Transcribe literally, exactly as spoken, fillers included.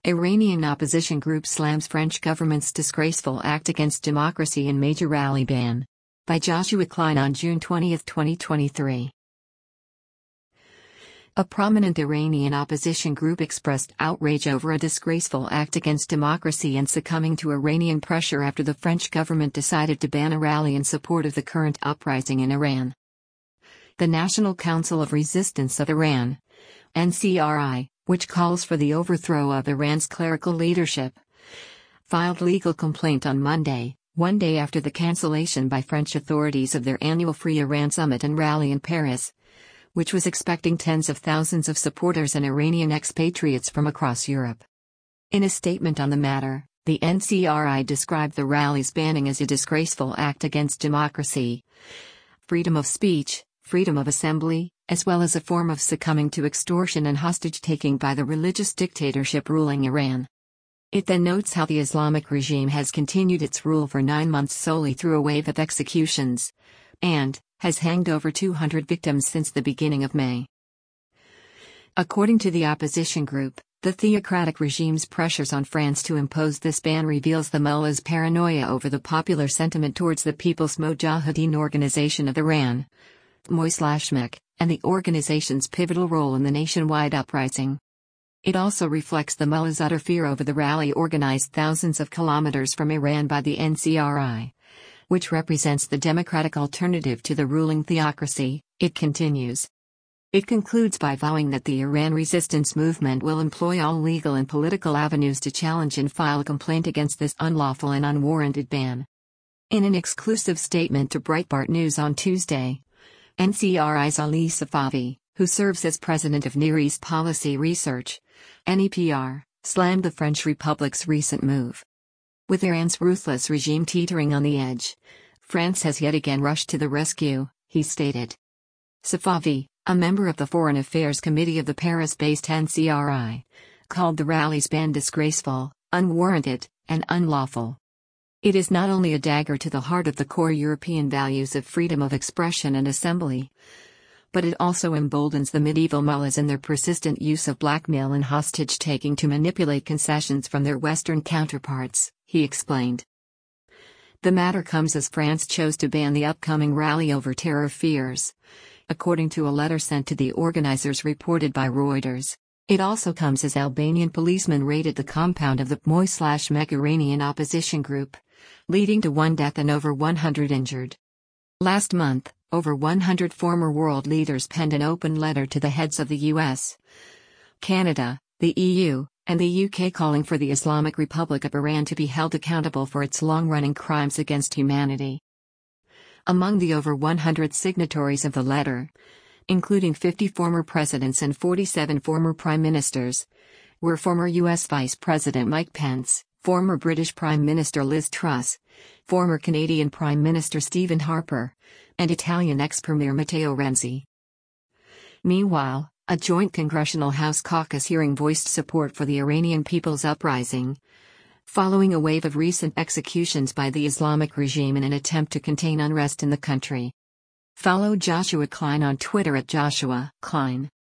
Iranian opposition group slams French government's disgraceful act against democracy in major rally ban. By Joshua Klein on June twentieth, twenty twenty-three. A prominent Iranian opposition group expressed outrage over a disgraceful act against democracy and succumbing to Iranian pressure after the French government decided to ban a rally in support of the current uprising in Iran. The National Council of Resistance of Iran, N C R I, which calls for the overthrow of Iran's clerical leadership, filed legal complaint on Monday, one day after the cancellation by French authorities of their annual Free Iran Summit and rally in Paris, which was expecting tens of thousands of supporters and Iranian expatriates from across Europe. In a statement on the matter, the N C R I described the rally's banning as a disgraceful act against democracy, freedom of speech, freedom of assembly, as well as a form of succumbing to extortion and hostage-taking by the religious dictatorship ruling Iran. It then notes how the Islamic regime has continued its rule for nine months solely through a wave of executions, and has hanged over two hundred victims since the beginning of May. According to the opposition group, the theocratic regime's pressures on France to impose this ban reveals the mullah's paranoia over the popular sentiment towards the People's Mojahedin Organization of Iran, Moslem, and the organization's pivotal role in the nationwide uprising. It also reflects the mullah's utter fear over the rally organized thousands of kilometers from Iran by the N C R I, which represents the democratic alternative to the ruling theocracy, it continues. It concludes by vowing that the Iran resistance movement will employ all legal and political avenues to challenge and file a complaint against this unlawful and unwarranted ban. In an exclusive statement to Breitbart News on Tuesday, N C R I's Ali Safavi, who serves as president of Near East Policy Research, N E P R, slammed the French Republic's recent move. With Iran's ruthless regime teetering on the edge, France has yet again rushed to the rescue, he stated. Safavi, a member of the Foreign Affairs Committee of the Paris-based N C R I, called the rally's ban disgraceful, unwarranted, and unlawful. It is not only a dagger to the heart of the core European values of freedom of expression and assembly, but it also emboldens the medieval mullahs in their persistent use of blackmail and hostage-taking to manipulate concessions from their Western counterparts, he explained. The matter comes as France chose to ban the upcoming rally over terror fears, according to a letter sent to the organizers reported by Reuters. It also comes as Albanian policemen raided the compound of the Moslem Iranian opposition group, leading to one death and over one hundred injured. Last month, over one hundred former world leaders penned an open letter to the heads of the U S, Canada, the E U, and the U K calling for the Islamic Republic of Iran to be held accountable for its long-running crimes against humanity. Among the over one hundred signatories of the letter, including fifty former presidents and forty-seven former prime ministers, were former U S Vice President Mike Pence, former British Prime Minister Liz Truss, former Canadian Prime Minister Stephen Harper, and Italian ex-Premier Matteo Renzi. Meanwhile, a joint congressional House caucus hearing voiced support for the Iranian People's Uprising, following a wave of recent executions by the Islamic regime in an attempt to contain unrest in the country. Follow Joshua Klein on Twitter at Joshua Klein.